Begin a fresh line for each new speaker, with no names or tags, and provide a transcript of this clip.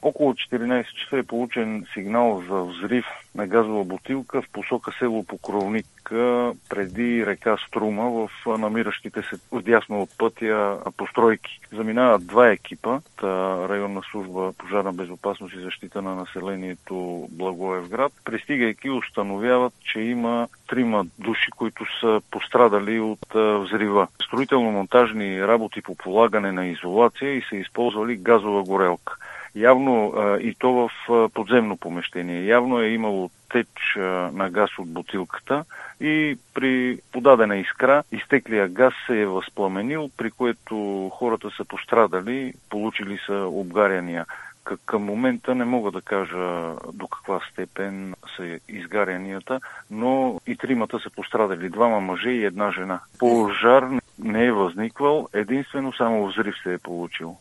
Около 14 часа е получен сигнал за взрив на газова бутилка в посока село Покровник преди река Струма в намиращите се вдясно от пътя постройки. Заминават два екипа, районна служба пожарна безопасност и защита на населението Благоевград. Пристигайки установяват, че има 3 души, които са пострадали от взрива. Строително-монтажни работи по полагане на изолация и са използвали газова горелка. Явно и то в подземно помещение. Явно е имало теч на газ от бутилката и при подадена искра изтеклия газ се е възпламенил, при което хората са пострадали, получили са обгаряния. Към момента не мога да кажа до каква степен са изгарянията, но и 3 са пострадали. 2 мъже и 1 жена. Пожар не е възниквал, единствено само взрив се е получил.